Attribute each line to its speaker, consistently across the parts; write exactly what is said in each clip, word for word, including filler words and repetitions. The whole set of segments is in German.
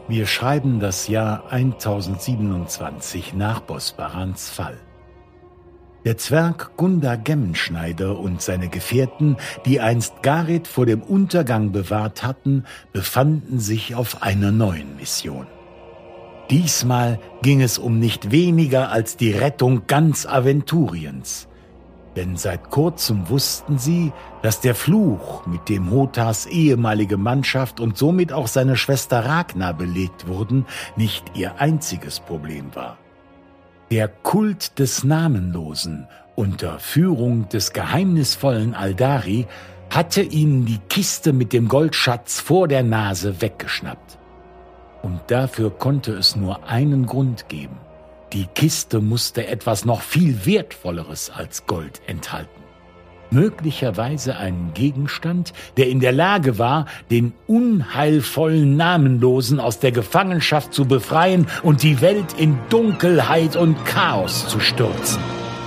Speaker 1: Wir schreiben das Jahr tausendsiebenundzwanzig nach Bosbarans Fall. Der Zwerg Gunda Gemmenschneider und seine Gefährten, die einst Gareth vor dem Untergang bewahrt hatten, befanden sich auf einer neuen Mission. Diesmal ging es um nicht weniger als die Rettung ganz Aventuriens. Denn seit kurzem wussten sie, dass der Fluch, mit dem Hothars ehemalige Mannschaft und somit auch seine Schwester Ragnar belegt wurden, nicht ihr einziges Problem war. Der Kult des Namenlosen unter Führung des geheimnisvollen Aldari hatte ihnen die Kiste mit dem Goldschatz vor der Nase weggeschnappt. Und dafür konnte es nur einen Grund geben. Die Kiste musste etwas noch viel Wertvolleres als Gold enthalten. Möglicherweise einen Gegenstand, der in der Lage war, den unheilvollen Namenlosen aus der Gefangenschaft zu befreien und die Welt in Dunkelheit und Chaos zu stürzen.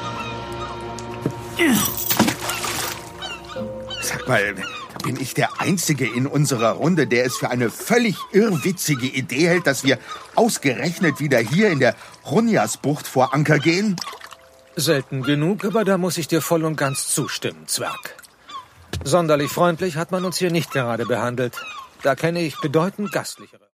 Speaker 2: Sag mal, bin ich der Einzige in unserer Runde, der es für eine völlig irrwitzige Idee hält, dass wir ausgerechnet wieder hier in der Hrungnasbucht vor Anker gehen?
Speaker 3: Selten genug, aber da muss ich dir voll und ganz zustimmen, Zwerg. Sonderlich freundlich hat man uns hier nicht gerade behandelt. Da kenne ich bedeutend gastlichere.